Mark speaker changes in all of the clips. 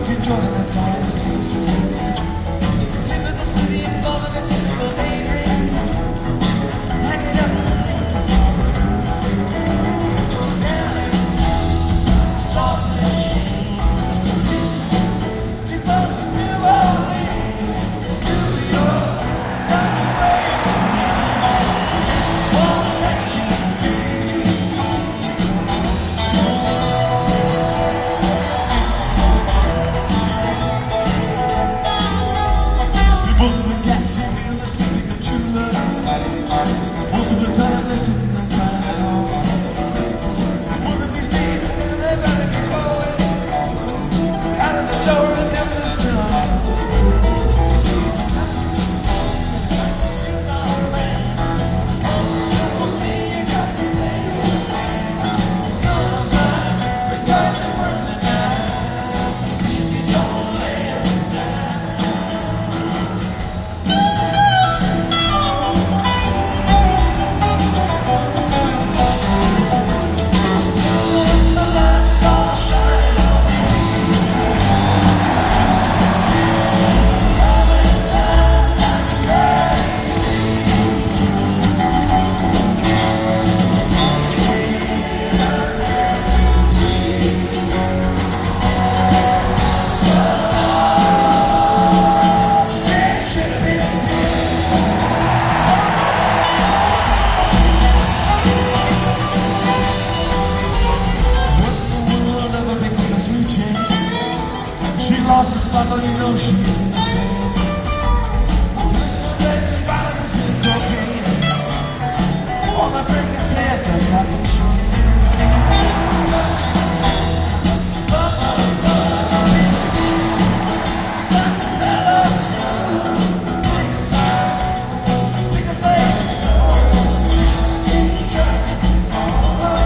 Speaker 1: enjoying that's all it seems to me. Typical city involved in a typical daydream. Hanging up and seeing tomorrow. Dallas, soft machine. Too close to New Orleans. New York, got the ways for me. Just wanna let you be. Most of the cats you in the street make a true love. Most of the time they're sitting and crying at home. One of these days they better be going out of the door and never the straw. She lost her sparkle, you know she didn't say. Legs and vitamins and cocaine. All the pregnancy has a fucking shame. Got to mellow slow. Takes time. Pick a place to go. Just keep trucking on.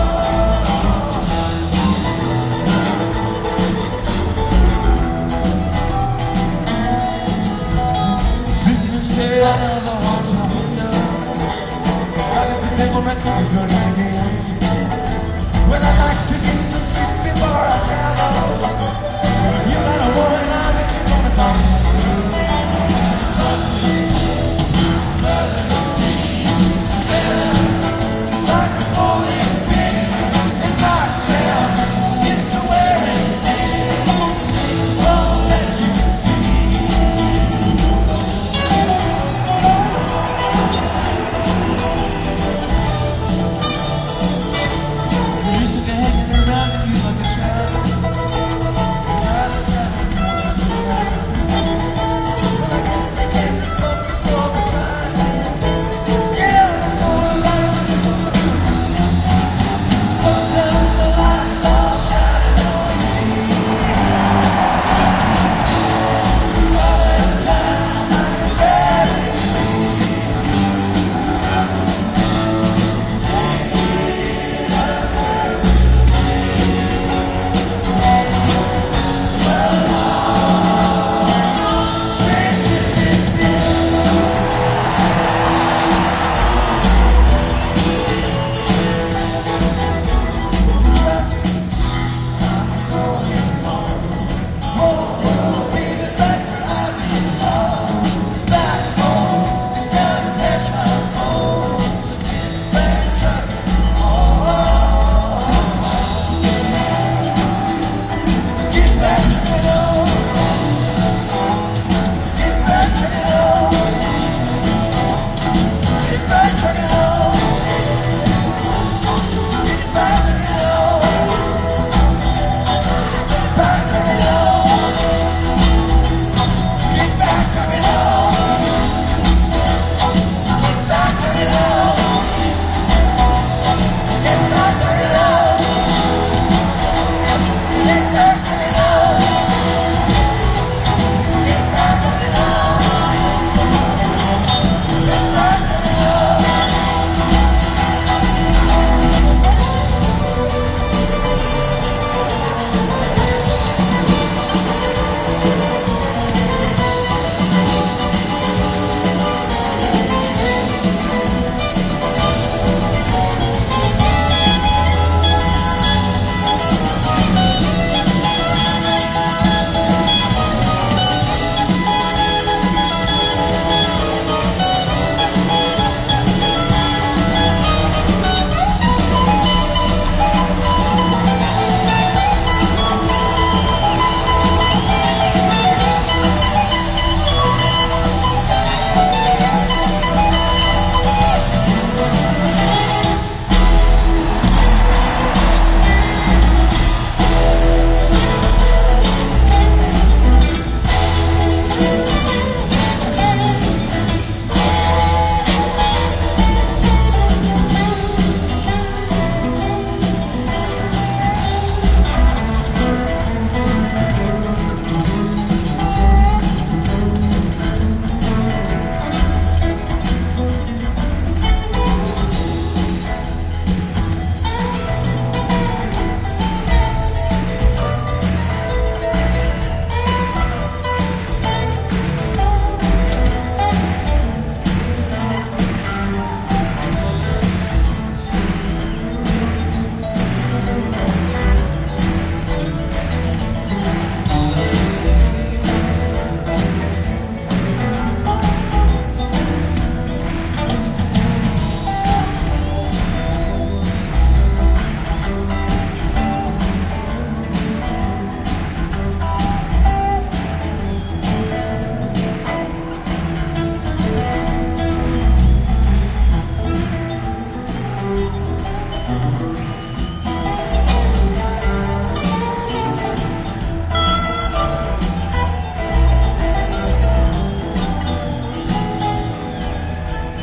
Speaker 1: Stare out of the hotel window. Why did you think on that could be good again? When I like to get some sleep before I travel.